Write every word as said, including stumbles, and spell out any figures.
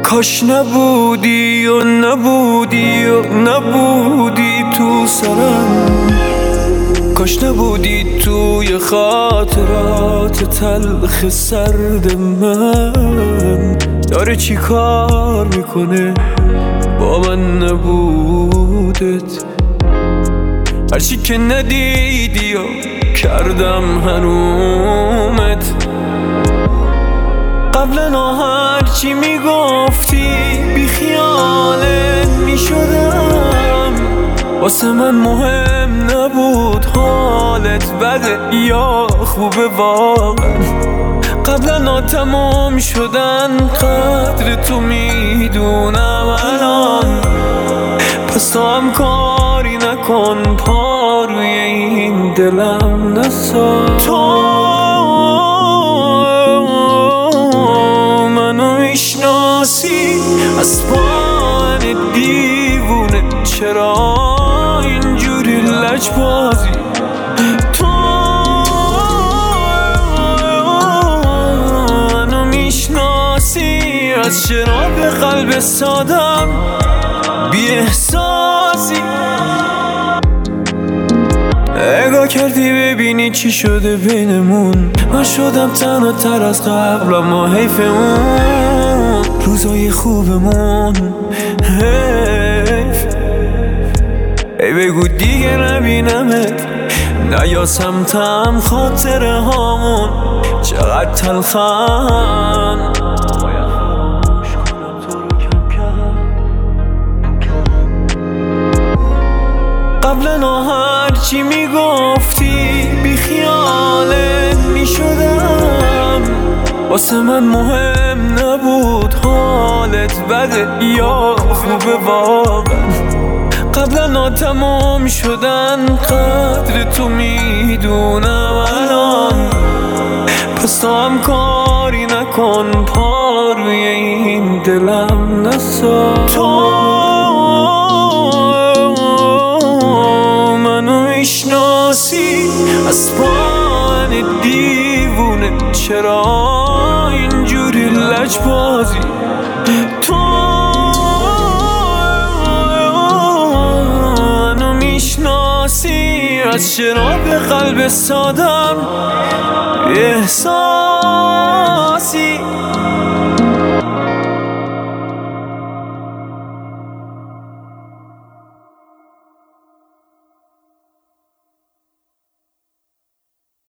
کاش نبودی و نبودی و نبودی تو سرم، کاش نبودی توی خاطرات تلخ سرد من. داره چی کار میکنه با من نبودت؟ هرچی که ندیدی و کردم حرومت. قبلا هرچی میگفتی بی خیالت میشدم، واسه من مهم نبود حالت بده یا خوبه واقعا. قبلا تمام شدن قدر تو میدونم الان، پس تو هم کاری نکن پا روی این دلم نسا. تو منو میشناسی از پاهن دیوونه، چرا اینجوری لجبازی؟ تو منو میشناسی از شراب قلب سادم، بی احساسی. نگاه کردی ببینی چی شده بینمون، من شدم تنها تر از قبل اما حیف اون روزای خوبمون. حیف ای بگو دیگه نبینمت، نیاسم تم خاطره هامون چقدر تلخن. قبلا هرچی میگفتی بی خیالت میشدم، واسه من مهم نبود حالت بده یا خوبه واقعا. قبلا تمام شدن قدر تو میدونم الان، پس تو هم کاری نکن پا روی این دلم نسا. تو میشناسی از پاهن دیوونه، چرا اینجوری لجبازی؟ تو منو میشناسی از شراب قلب سادم، احساس